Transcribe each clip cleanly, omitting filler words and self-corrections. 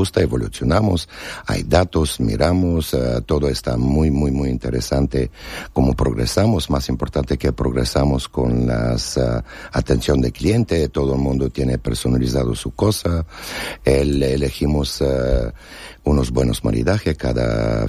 gusta, evolucionamos, hay datos, miramos, todo está muy, muy, muy interesante. Como progresamos, más importante que progresamos con las atención del cliente, todo el mundo tiene personalizado su cosa, elegimos unos buenos maridajes, cada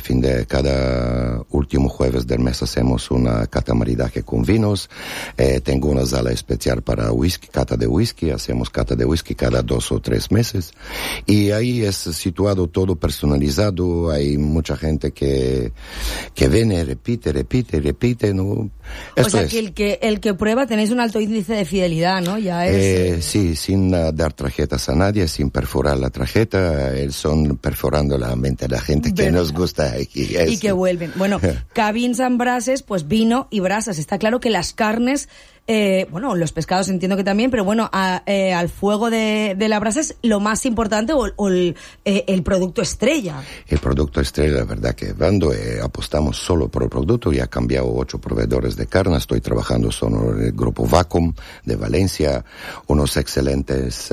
último jueves del mes hacemos una cata maridaje con vinos, tengo una sala especial para whisky, cata de whisky, hacemos cata de whisky cada 2 o 3 meses, y ahí es situado todo personalizado, hay mucha gente que viene, repite, ¿no? Esto o sea, que el que prueba tenéis un alto índice de fidelidad, ¿no? Ya es... Sí, sin dar tarjetas a nadie, sin perforar la tarjeta, son perforando la mente de la gente que nos gusta y que vuelven. Bueno, Cabins and Brasses, pues vino y brasas. Está claro que las carnes, los pescados entiendo que también, pero bueno, al fuego de la brasa es lo más importante o el producto estrella. El producto estrella, la verdad que cuando apostamos solo por el producto, ya he cambiado 8 proveedores de carne, estoy trabajando solo en el grupo Vacuum de Valencia, unos excelentes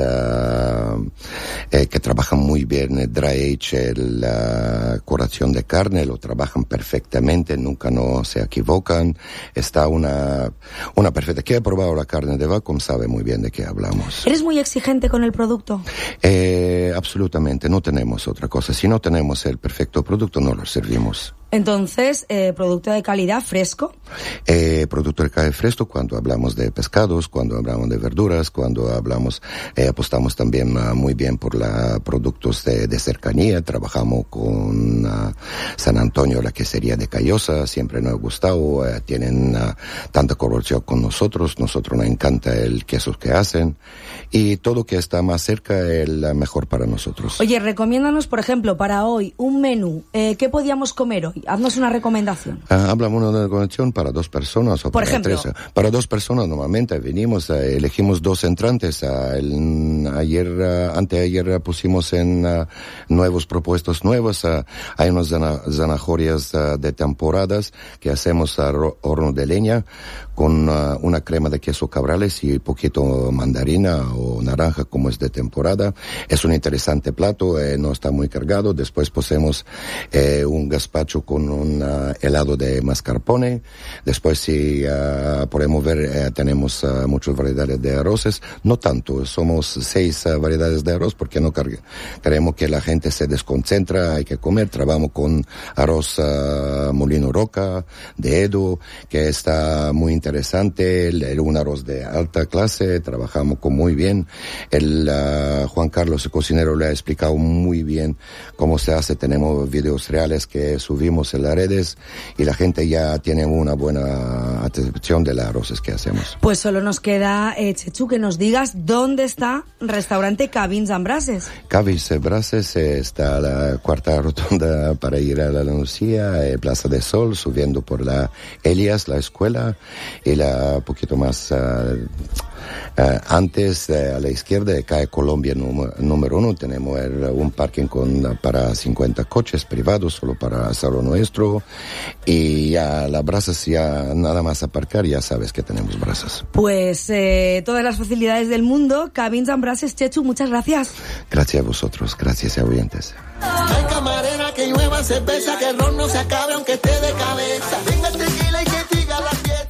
que trabajan muy bien el dry age, la curación de carne, lo trabajan perfectamente, nunca no se equivocan, está una perfecta. Que ha probado la carne de Vacuum sabe muy bien de qué hablamos. ¿Eres muy exigente con el producto? Absolutamente, no tenemos otra cosa. Si no tenemos el perfecto producto, no lo servimos. Entonces, producto de calidad fresco. Producto de calidad fresco cuando hablamos de pescados, cuando hablamos de verduras, cuando hablamos, apostamos también muy bien por productos de cercanía. Trabajamos con San Antonio, la quesería de Callosa, siempre nos ha gustado, tienen tanta colaboración con nosotros nos encanta el queso que hacen y todo que está más cerca es mejor para nosotros. Oye, recomiéndanos, por ejemplo, para hoy, un menú, ¿qué podíamos comer hoy? Haznos una recomendación. Hablamos de una recomendación para 2 personas o por para ejemplo, 3. Para 2 personas normalmente venimos, elegimos 2 entrantes. Anteayer pusimos en nuevos propuestos nuevos. Hay unas zanahorias de temporadas que hacemos a horno de leña con una crema de queso cabrales y poquito mandarina o naranja como es de temporada. Es un interesante plato, no está muy cargado. Después posemos un gazpacho con un helado de mascarpone. Después si podemos ver tenemos muchas variedades de arroces, no tanto, somos 6 variedades de arroz porque no queremos que la gente se desconcentra, hay que comer. Trabajamos con arroz Molino Roca de Edo que está muy interesante, un arroz de alta clase, trabajamos con muy bien. Juan Carlos, el cocinero, le ha explicado muy bien cómo se hace. Tenemos videos reales que subimos en las redes y la gente ya tiene una buena atención de los arroces que hacemos. Pues solo nos queda, Chechu, que nos digas dónde está restaurante Cabins and Brasses. Cabins and Brasses está a la cuarta rotonda para ir a la Lucía, Plaza de Sol, subiendo por la Elias, la escuela, y poquito más antes, a la izquierda, de calle Colombia número 1, tenemos un parking para 50 coches privados, solo para hacerlo nuestro, y ya las brasas, ya nada más aparcar, ya sabes que tenemos brasas. Pues todas las facilidades del mundo. Cabins and Brasses, Chechu, muchas gracias. Gracias a vosotros, gracias a oyentes. Hay camarera que llueva cerveza, que el ron no se acabe aunque esté de cabeza. Venga el tequila y que siga la fiesta.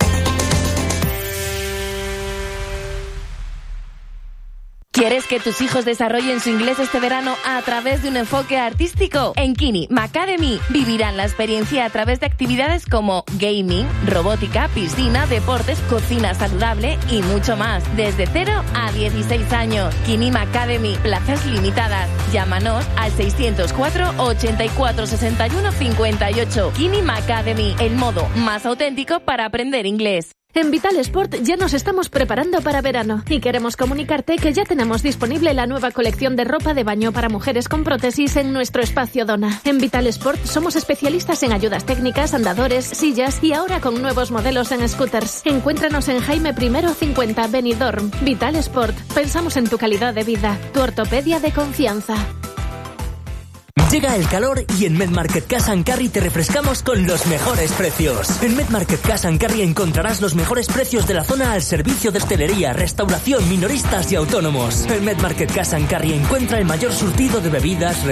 ¿Quieres que tus hijos desarrollen su inglés este verano a través de un enfoque artístico? En Kini Academy vivirán la experiencia a través de actividades como gaming, robótica, piscina, deportes, cocina saludable y mucho más. Desde 0 a 16 años. Kini Academy, plazas limitadas. Llámanos al 604 84 61 58. Kini Academy, el modo más auténtico para aprender inglés. En Vital Sport ya nos estamos preparando para verano y queremos comunicarte que ya tenemos disponible la nueva colección de ropa de baño para mujeres con prótesis en nuestro espacio Dona. En Vital Sport somos especialistas en ayudas técnicas, andadores, sillas y ahora con nuevos modelos en scooters. Encuéntranos en Jaime I 50 Benidorm. Vital Sport. Pensamos en tu calidad de vida. Tu ortopedia de confianza. Llega el calor y en MedMarket Cash & Carry te refrescamos con los mejores precios. En MedMarket Cash & Carry encontrarás los mejores precios de la zona al servicio de hostelería, restauración, minoristas y autónomos. En MedMarket Cash & Carry encuentra el mayor surtido de bebidas,